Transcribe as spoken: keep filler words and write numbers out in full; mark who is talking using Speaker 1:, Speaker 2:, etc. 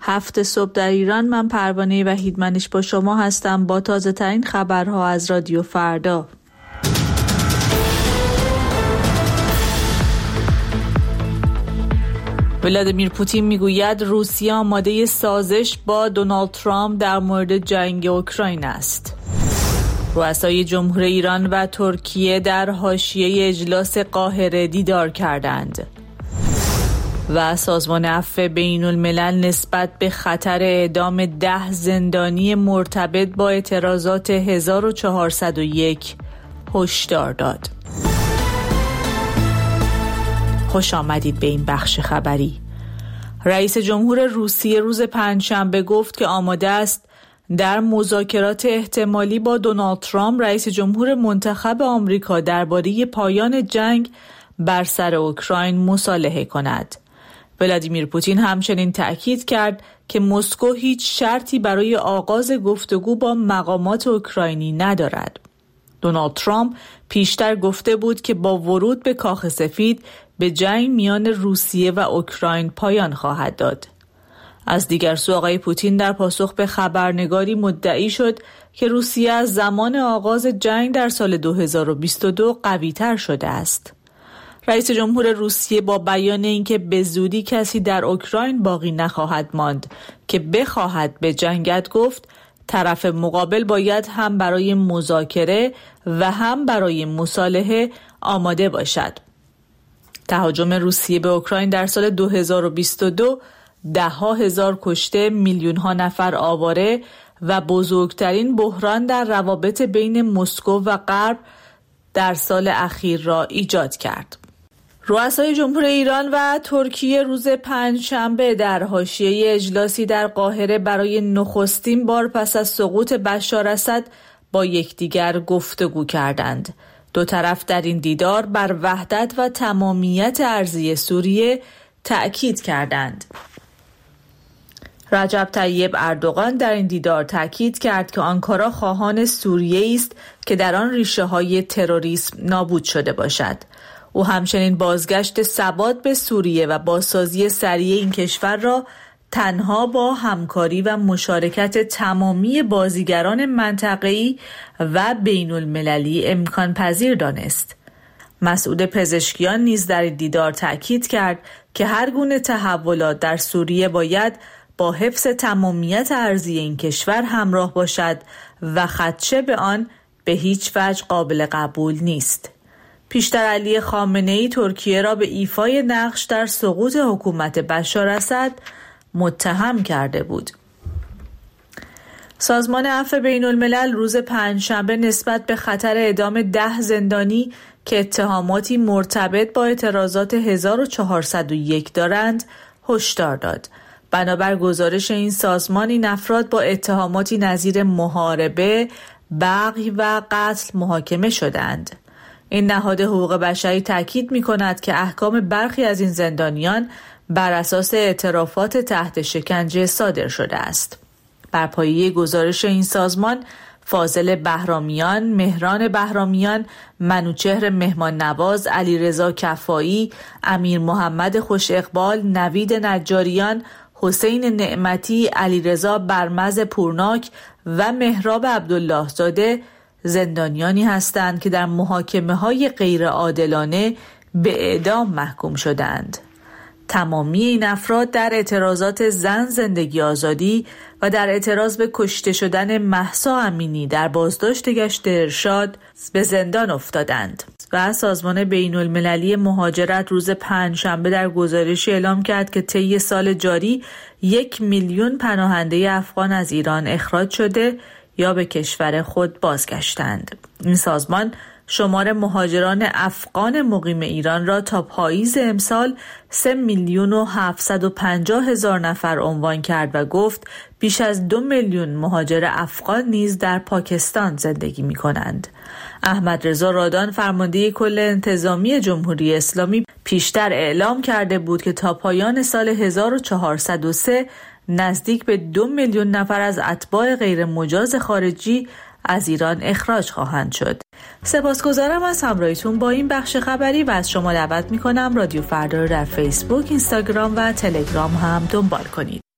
Speaker 1: هفت صبح در ایران. من پروانه وحیدمنش با شما هستم با تازه ترین خبرها از رادیو فردا. ولادیمیر پوتین میگوید روسیه آماده سازش با دونالد ترامپ در مورد جنگ اوکراین است. رؤسای جمهور ایران و ترکیه در حاشیه اجلاس قاهره دیدار کردند. و سازمان عفو بین الملل نسبت به خطر اعدام ده زندانی مرتبط با اعتراضات هزار و چهارصد و یک هشدار داد. خوش آمدید به این بخش خبری. رئیس جمهور روسیه روز پنجشنبه گفت که آماده است در مذاکرات احتمالی با دونالد ترامپ رئیس جمهور منتخب آمریکا درباره پایان جنگ بر سر اوکراین مصالحه کند. ولادیمیر پوتین همچنین تأکید کرد که مسکو هیچ شرطی برای آغاز گفتگو با مقامات اوکراینی ندارد. دونالد ترامپ پیشتر گفته بود که با ورود به کاخ سفید به جنگ میان روسیه و اوکراین پایان خواهد داد. از دیگر سو آقای پوتین در پاسخ به خبرنگاری مدعی شد که روسیه از زمان آغاز جنگ در سال دو هزار و بیست و دو قوی‌تر شده است. رئیس جمهور روسیه با بیان اینکه به زودی کسی در اوکراین باقی نخواهد ماند که بخواهد به جنگت گفت طرف مقابل باید هم برای مذاکره و هم برای مصالحه آماده باشد. تهاجم روسیه به اوکراین در سال دو هزار و بیست و دو ده ها هزار کشته، میلیون ها نفر آواره و بزرگترین بحران در روابط بین مسکو و غرب در سال اخیر را ایجاد کرد. رؤسای جمهور ایران و ترکیه روز پنجشنبه در حاشیه اجلاسی در قاهره برای نخستین بار پس از سقوط بشار اسد با یکدیگر گفتگو کردند. دو طرف در این دیدار بر وحدت و تمامیت ارضی سوریه تأکید کردند. رجب طیب اردوغان در این دیدار تأکید کرد که آنکارا خواهان سوریه است که در آن ریشه‌های تروریسم نابود شده باشد. او همچنین بازگشت ثبات به سوریه و بازسازی سریع این کشور را تنها با همکاری و مشارکت تمامی بازیگران منطقه‌ای و بین المللی امکان پذیر دانست. مسعود پزشکیان نیز در دیدار تأکید کرد که هر گونه تحولات در سوریه باید با حفظ تمامیت ارضی این کشور همراه باشد و خدشه به آن به هیچ وجه قابل قبول نیست. پیشتر علی خامنه‌ای ترکیه را به ایفای نقش در سقوط حکومت بشار اسد متهم کرده بود. سازمان عفو بین الملل روز پنجشنبه نسبت به خطر اعدام ده زندانی که اتهاماتی مرتبط با اعتراضات هزار و چهارصد و یک دارند هشدار داد. بنابر گزارش این سازمان این افراد با اتهاماتی نظیر محاربه، بغی و قتل محاکمه شدند. این نهاد حقوق بشری تاکید می‌کند که احکام برخی از این زندانیان بر اساس اعترافات تحت شکنجه صادر شده است. بر پایه گزارش این سازمان، فاضل بهرامیان، مهران بهرامیان، منوچهر مهمان نواز، علیرضا کفایی، امیر محمد خوش اقبال، نوید نجاریان، حسین نعمتی، علیرضا برمز پورناک و مهراب عبدالله زاده زندانیانی هستند که در محاکمه‌های غیر عادلانه به اعدام محکوم شدند. تمامی این افراد در اعتراضات زن زندگی آزادی و در اعتراض به کشته شدن مهسا امینی در بازداشت گشت ارشاد به زندان افتادند. و سازمان بین المللی مهاجرت روز پنجشنبه در گزارشی اعلام کرد که طی سال جاری یک میلیون پناهنده افغان از ایران اخراج شده یا به کشور خود بازگشتند. این سازمان شمار مهاجران افغان مقیم ایران را تا پاییز امسال سه میلیون و هفتصد و پنجاه هزار نفر عنوان کرد و گفت بیش از دو میلیون مهاجر افغان نیز در پاکستان زندگی می کنند. احمد رضا رادان فرمانده کل انتظامی جمهوری اسلامی پیشتر اعلام کرده بود که تا پایان سال هزار و چهارصد و سه نزدیک به دو میلیون نفر از اتباع غیر مجاز خارجی از ایران اخراج خواهند شد. سپاسگزارم از همراهیتون با این بخش خبری و از شما دعوت میکنم رادیو فردا رو در فیسبوک، اینستاگرام و تلگرام هم دنبال کنید.